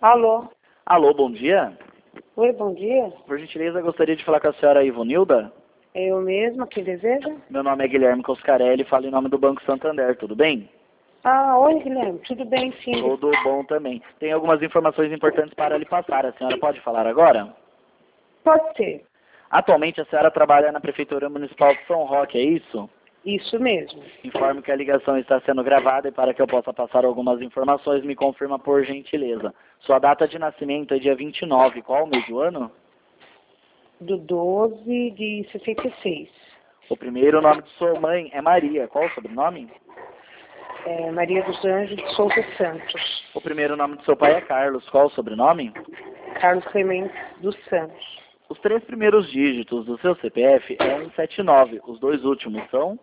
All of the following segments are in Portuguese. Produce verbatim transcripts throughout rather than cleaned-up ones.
Alô? Alô, bom dia. Oi, bom dia. Por gentileza, gostaria de falar com a senhora Ivonilda. É eu mesma, quem deseja? Meu nome é Guilherme Coscarelli, falo em nome do Banco Santander, tudo bem? Ah, oi, Guilherme. Tudo bem, sim. Tudo bom também. Tem algumas informações importantes para lhe passar. A senhora pode falar agora? Pode ser. Atualmente a senhora trabalha na Prefeitura Municipal de São Roque, é isso? Isso mesmo. Informo que a ligação está sendo gravada e para que eu possa passar algumas informações, me confirma por gentileza. Sua data de nascimento é dia vinte e nove, qual o mês do ano? Do doze de sessenta e seis. O primeiro nome de sua mãe é Maria, qual o sobrenome? É Maria dos Anjos de Souza Santos. O primeiro nome de seu pai é Carlos, qual o sobrenome? Carlos Clemente dos Santos. Os três primeiros dígitos do seu C P F é cento e setenta e nove, os dois últimos são?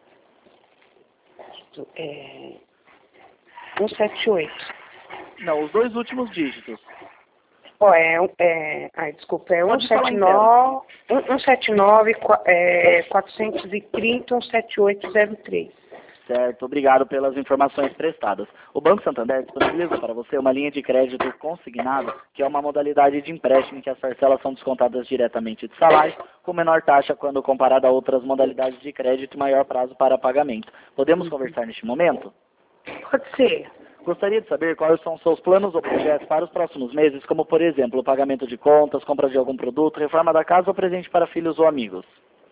É... cento e setenta e oito. Não, os dois últimos dígitos. Ó, é, é... Ai, desculpa, é Pode cento e setenta e nove, cento e setenta e nove, é, quatrocentos e trinta, cento e setenta e oito, zero três. Certo, obrigado pelas informações prestadas. O Banco Santander disponibiliza para você uma linha de crédito consignado, que é uma modalidade de empréstimo em que as parcelas são descontadas diretamente de salário, com menor taxa quando comparada a outras modalidades de crédito e maior prazo para pagamento. Podemos conversar neste momento? Pode ser. Gostaria de saber quais são seus planos ou projetos para os próximos meses, como, por exemplo, o pagamento de contas, compra de algum produto, reforma da casa ou presente para filhos ou amigos.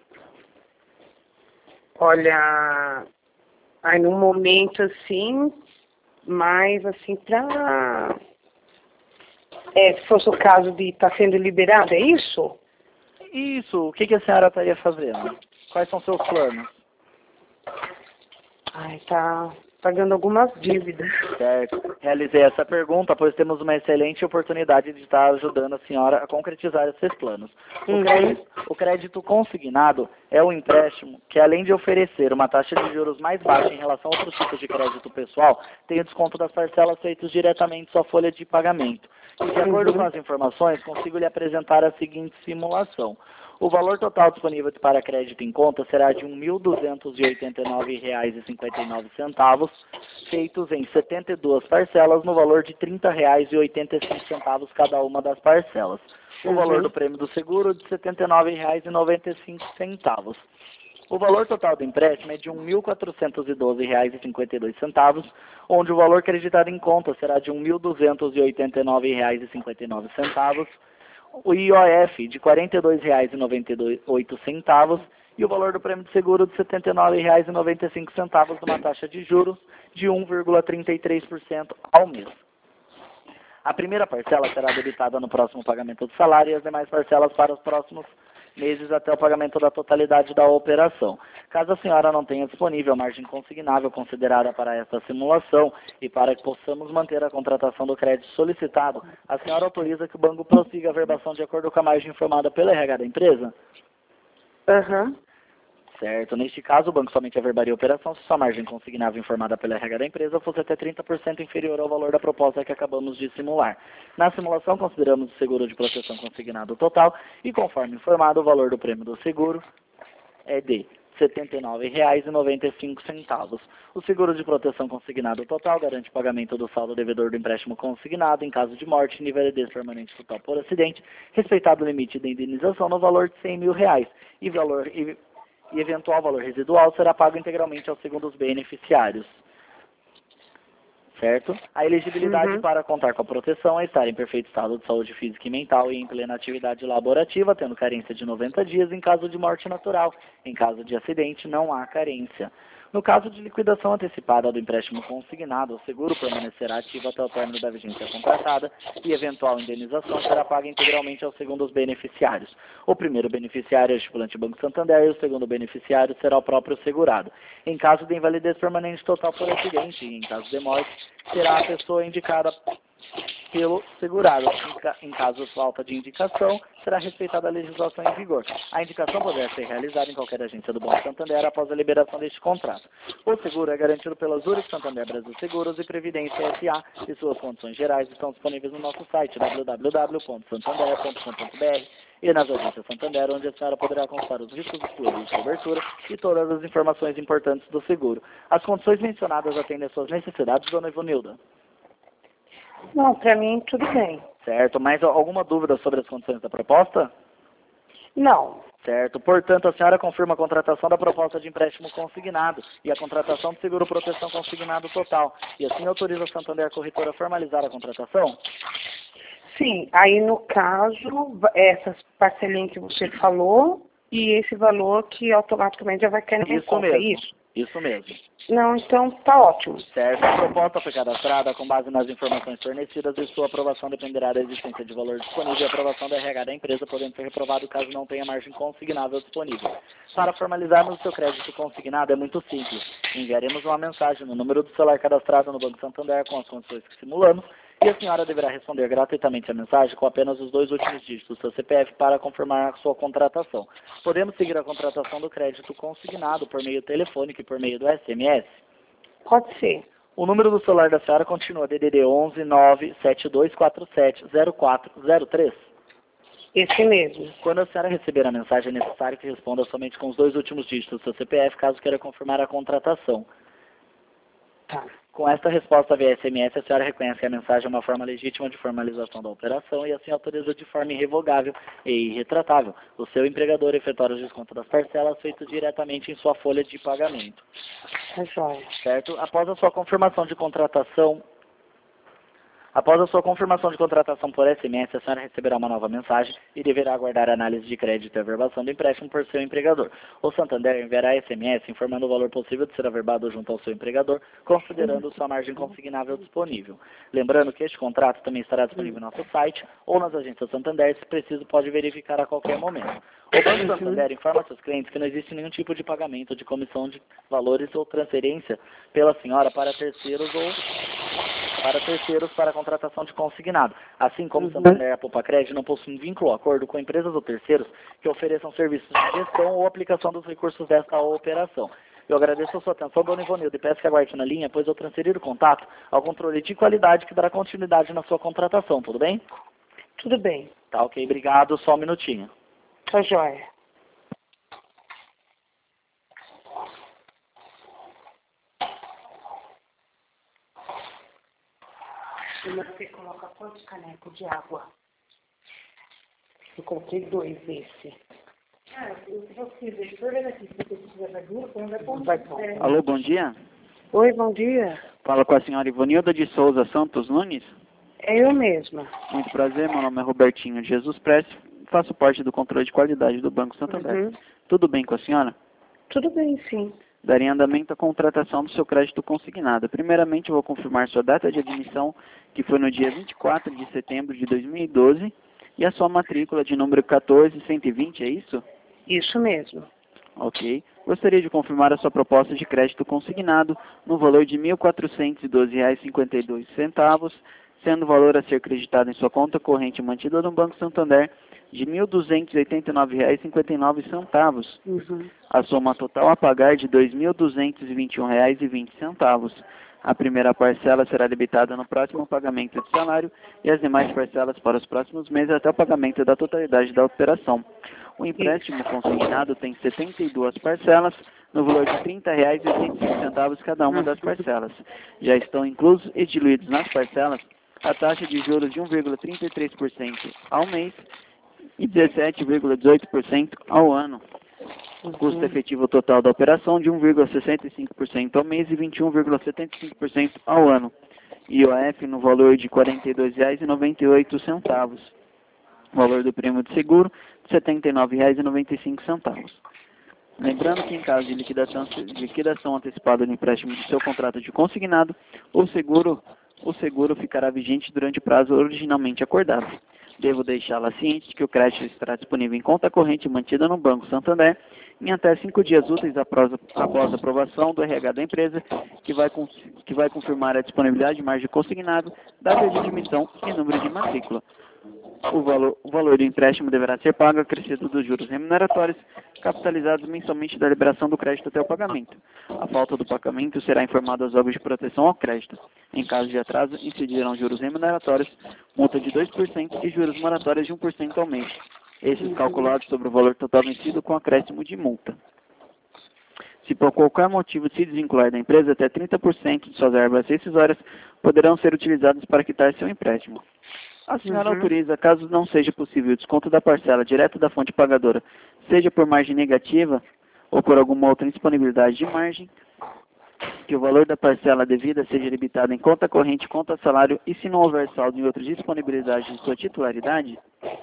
Olha... Aí, no momento, assim, mais, assim, pra... É, se fosse o caso de estar tá sendo liberado, é isso? Isso, o que, que a senhora estaria fazendo? Quais são seus planos? Ai, tá pagando algumas dívidas. Certo. Realizei essa pergunta, pois temos uma excelente oportunidade de estar ajudando a senhora a concretizar esses planos. O, Uhum. crédito, o crédito consignado é um empréstimo que, além de oferecer uma taxa de juros mais baixa em relação a outros tipos de crédito pessoal, tem o desconto das parcelas feitos diretamente em sua folha de pagamento. E, de acordo Uhum. com as informações, consigo lhe apresentar a seguinte simulação. O valor total disponível para crédito em conta será de mil duzentos e oitenta e nove reais e cinquenta e nove centavos, feitos em setenta e duas parcelas no valor de trinta reais e oitenta e cinco centavos cada uma das parcelas. O Uhum. valor do prêmio do seguro de setenta e nove reais e noventa e cinco centavos. O valor total do empréstimo é de mil quatrocentos e doze reais e cinquenta e dois centavos, onde o valor creditado em conta será de mil duzentos e oitenta e nove reais e cinquenta e nove centavos, o I O F de quarenta e dois reais e noventa e oito centavos e o valor do prêmio de seguro de setenta e nove reais e noventa e cinco centavos, numa taxa de juros de um vírgula trinta e três por cento ao mês. A primeira parcela será debitada no próximo pagamento do salário e as demais parcelas para os próximos meses até o pagamento da totalidade da operação. Caso a senhora não tenha disponível margem consignável considerada para esta simulação e para que possamos manter a contratação do crédito solicitado, a senhora autoriza que o banco prossiga a verbação de acordo com a margem informada pela R H da empresa? Aham. Certo. Neste caso, o banco somente averbaria a operação se sua margem consignável informada pela R H da empresa fosse até trinta por cento inferior ao valor da proposta que acabamos de simular. Na simulação, consideramos o seguro de proteção consignado total e, conforme informado, o valor do prêmio do seguro é de setenta e nove reais e noventa e cinco centavos. O seguro de proteção consignado total garante o pagamento do saldo devedor do empréstimo consignado em caso de morte, invalidez permanente total por acidente, respeitado o limite da indenização no valor de cem mil reais e valor... E, e eventual valor residual será pago integralmente aos segundos beneficiários. Certo? A elegibilidade Uhum. para contar com a proteção é estar em perfeito estado de saúde física e mental e em plena atividade laborativa, tendo carência de noventa dias em caso de morte natural. Em caso de acidente, não há carência. No caso de liquidação antecipada do empréstimo consignado, o seguro permanecerá ativo até o término da vigência contratada e eventual indenização será paga integralmente aos segundos beneficiários. O primeiro beneficiário é o estipulante Banco Santander e o segundo beneficiário será o próprio segurado. Em caso de invalidez permanente total por acidente e em caso de morte, será a pessoa indicada pelo segurado. Em, ca em caso de falta de indicação, será respeitada a legislação em vigor. A indicação poderá ser realizada em qualquer agência do Banco Santander após a liberação deste contrato. O seguro é garantido pela Zurich Santander Brasil Seguros e Previdência S A e suas condições gerais estão disponíveis no nosso site w w w ponto santander ponto com ponto b r e nas agências Santander, onde a senhora poderá consultar os riscos excluídos de cobertura e todas as informações importantes do seguro. As condições mencionadas atendem às suas necessidades, dona Ivonilda? Não, para mim tudo bem. Certo. Mais alguma dúvida sobre as condições da proposta? Não. Certo. Portanto, a senhora confirma a contratação da proposta de empréstimo consignado e a contratação de seguro proteção consignado total. E assim autoriza a Santander Corretora a formalizar a contratação? Sim, aí no caso, essas parcelinhas que você falou e esse valor que automaticamente já vai cair na minha Isso conta, mesmo. é isso? Isso mesmo. Não, então tá ótimo. Certo. A proposta foi cadastrada com base nas informações fornecidas e sua aprovação dependerá da existência de valor disponível e a aprovação da R H da empresa, podendo ser reprovado caso não tenha margem consignável disponível. Para formalizarmos o seu crédito consignado é muito simples. Enviaremos uma mensagem no número do celular cadastrado no Banco Santander com as condições que simulamos e a senhora deverá responder gratuitamente a mensagem com apenas os dois últimos dígitos do seu C P F para confirmar a sua contratação. Podemos seguir a contratação do crédito consignado por meio telefônico e por meio do S M S? Pode ser. O número do celular da senhora continua D D D onze nove sete dois quatro sete zero quatro zero três? Esse mesmo. Quando a senhora receber a mensagem, é necessário que responda somente com os dois últimos dígitos do seu C P F, caso queira confirmar a contratação. Tá. Com esta resposta via S M S, a senhora reconhece que a mensagem é uma forma legítima de formalização da operação e assim autoriza de forma irrevogável e irretratável o seu empregador a efetuar o desconto das parcelas feito diretamente em sua folha de pagamento. Tá jóia. Certo? Após a sua confirmação de contratação, após a sua confirmação de contratação por S M S, a senhora receberá uma nova mensagem e deverá aguardar a análise de crédito e averbação do empréstimo por seu empregador. O Santander enviará S M S informando o valor possível de ser averbado junto ao seu empregador, considerando sua margem consignável disponível. Lembrando que este contrato também estará disponível no nosso site ou nas agências Santander, se preciso pode verificar a qualquer momento. O Banco Santander informa seus clientes que não existe nenhum tipo de pagamento de comissão de valores ou transferência pela senhora para terceiros ou para terceiros para a contratação de consignado. Assim como o Santander e a Poupa-Crédito não possuem vínculo ou acordo com empresas ou terceiros que ofereçam serviços de gestão ou aplicação dos recursos desta operação. Eu agradeço a sua atenção, dona Ivonilda, e peço que aguarde na linha, pois eu transferir o contato ao controle de qualidade que dará continuidade na sua contratação, tudo bem? Tudo bem. Tá, ok, obrigado, só um minutinho. Tá jóia. Você coloca quantos canecos de água? Eu coloquei dois esse. Ah, eu vou fazer. Deixa eu ver aqui. Se você quiser verdura, põe vai pôr. Vai pôr. Alô, bom dia. Oi, bom dia. Fala com a senhora Ivonilda de Souza Santos Nunes. É eu mesma. Muito prazer, meu nome é Robertinho de Jesus Prestes. Faço parte do controle de qualidade do Banco Santander. Uhum. Tudo bem com a senhora? Tudo bem, sim. Daria andamento à contratação do seu crédito consignado. Primeiramente, eu vou confirmar sua data de admissão, que foi no dia vinte e quatro de setembro de dois mil e doze, e a sua matrícula de número quatorze cento e vinte, é isso? Isso mesmo. Ok. Gostaria de confirmar a sua proposta de crédito consignado no valor de mil quatrocentos e doze reais e cinquenta e dois centavos, sendo o valor a ser creditado em sua conta corrente mantida no Banco Santander de mil duzentos e oitenta e nove reais e cinquenta e nove centavos. Uhum. A soma total a pagar de dois mil duzentos e vinte e um reais e vinte centavos. A primeira parcela será debitada no próximo pagamento de salário e as demais parcelas para os próximos meses até o pagamento da totalidade da operação. O empréstimo consignado tem setenta e duas parcelas, no valor de trinta reais e oitenta e cinco centavos cada uma das parcelas. Já estão inclusos e diluídos nas parcelas a taxa de juros de um vírgula trinta e três por cento ao mês e dezessete vírgula dezoito por cento ao ano. O custo efetivo total da operação de um vírgula sessenta e cinco por cento ao mês e vinte e um vírgula setenta e cinco por cento ao ano. I O F no valor de quarenta e dois reais e noventa e oito centavos. O valor do prêmio de seguro, setenta e nove reais e noventa e cinco centavos. Lembrando que em caso de liquidação, liquidação antecipada do empréstimo do seu contrato de consignado, o seguro, o seguro ficará vigente durante o prazo originalmente acordado. Devo deixá-la ciente de que o crédito estará disponível em conta corrente mantida no Banco Santander em até cinco dias úteis após, após a aprovação do R H da empresa, que vai, que vai confirmar a disponibilidade de margem consignado, data de admissão e número de matrícula. O valor, o valor do empréstimo deverá ser pago acrescido dos juros remuneratórios, capitalizados mensalmente da liberação do crédito até o pagamento. A falta do pagamento será informada aos órgãos de proteção ao crédito. Em caso de atraso, incidirão juros remuneratórios, multa de dois por cento e juros moratórios de um por cento ao mês. Estes calculados sobre o valor total vencido com acréscimo de multa. Se por qualquer motivo se desvincular da empresa, até trinta por cento de suas verbas rescisórias poderão ser utilizadas para quitar seu empréstimo. A senhora Uhum. autoriza, caso não seja possível o desconto da parcela direto da fonte pagadora, seja por margem negativa ou por alguma outra indisponibilidade de margem, que o valor da parcela devida seja debitado em conta corrente, conta salário e, se não houver saldo em outra disponibilidade de sua titularidade?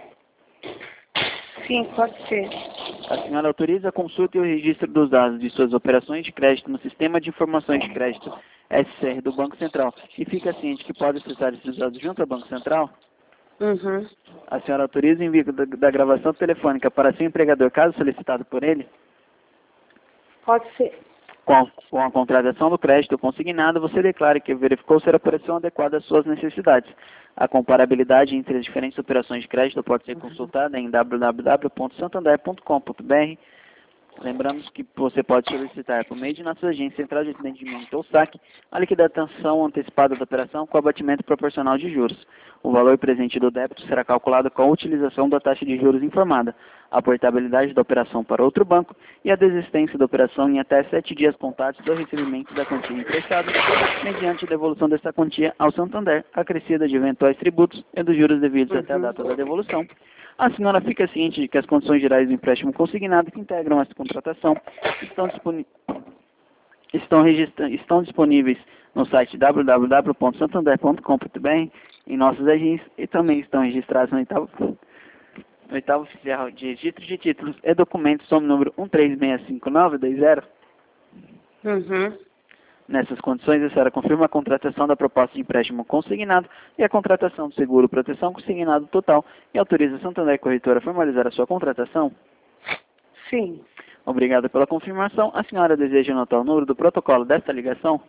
Sim, pode ser. A senhora autoriza a consulta e o registro dos dados de suas operações de crédito no Sistema de Informações de Crédito S C R do Banco Central e fica ciente que pode acessar esses dados junto ao Banco Central? Uhum. A senhora autoriza o envio da, da gravação telefônica para seu empregador, caso solicitado por ele? Pode ser. Com a, com a contratação do crédito consignado, você declara que verificou ser a operação adequada às suas necessidades. A comparabilidade entre as diferentes operações de crédito pode ser consultada em w w w ponto santander ponto com ponto b r. Lembramos que você pode solicitar, por meio de nossa agência central de atendimento ou saque, a liquidação antecipada da operação com abatimento proporcional de juros. O valor presente do débito será calculado com a utilização da taxa de juros informada, a portabilidade da operação para outro banco e a desistência da operação em até sete dias contados do recebimento da quantia emprestada, mediante devolução desta quantia ao Santander, acrescida de eventuais tributos e dos juros devidos Uhum. até a data da devolução. A senhora fica ciente de que as condições gerais do empréstimo consignado que integram esta contratação estão, disponi estão, estão disponíveis no site w w w ponto santander ponto com ponto b r, em nossas agências, e também estão registrados no oitavo, no oitavo oficial de registro de títulos e documentos sob número um três seis cinco nove dois zero. Uhum. Nessas condições, a senhora confirma a contratação da proposta de empréstimo consignado e a contratação do seguro proteção consignado total e autoriza a Santander Corretora a formalizar a sua contratação? Sim. Obrigado pela confirmação. A senhora deseja anotar o número do protocolo desta ligação?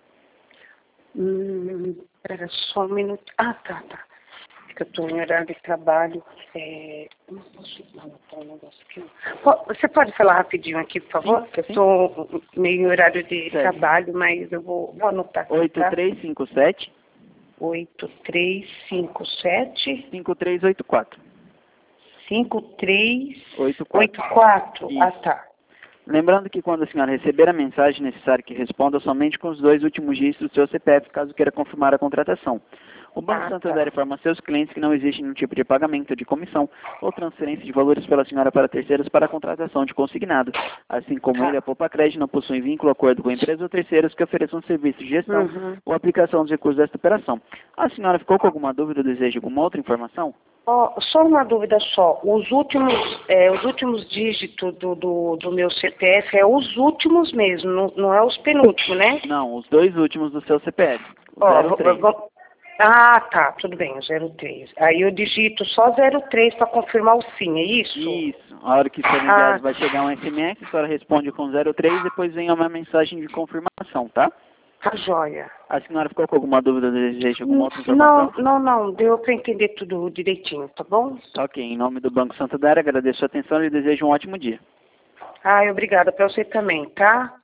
Hum, espera só um minuto. Ah, tá, tá. É que eu estou em horário de trabalho. É... Não posso anotar um negócio aqui. Po- Você pode falar rapidinho aqui, por favor? Sim, Que eu sim. estou meio em horário de Certo. trabalho, mas eu vou, vou anotar aqui, oito tá? três cinco sete, oito três cinco sete, cinco três oito quatro. cinco três oito oito quatro. quatro. Isso. Ah, tá. Lembrando que quando a senhora receber a mensagem, é necessário que responda somente com os dois últimos dígitos do seu C P F, caso queira confirmar a contratação. O Banco Ah, Santander tá. informa a seus clientes que não existe nenhum tipo de pagamento de comissão ou transferência de valores pela senhora para terceiros para a contratação de consignado. Assim como Tá. ele, a Poupa Crédito não possui vínculo ou acordo com empresas ou terceiros que ofereçam serviço de gestão Uhum. ou aplicação dos recursos desta operação. A senhora ficou com alguma dúvida ou deseja alguma outra informação? Ó, só uma dúvida só. Os últimos, é, os últimos dígitos do, do, do meu C P F é os últimos mesmo, não, não é os penúltimos, né? Não, os dois últimos do seu C P F. O Ó, zero vou- três. vou- ah, tá, tudo bem, o zero três. Aí eu digito só zero três para confirmar o sim, é isso? Isso. A hora que for Ah. enviado vai chegar um S M S, a senhora responde com zero três, depois vem uma mensagem de confirmação, tá? Tá joia. A senhora ficou com alguma dúvida, deseja alguma outra informação? Não, não, não, deu para entender tudo direitinho, tá bom? Tá ok. Em nome do Banco Santander, agradeço a atenção e lhe desejo um ótimo dia. Ai, obrigada para você também, tá?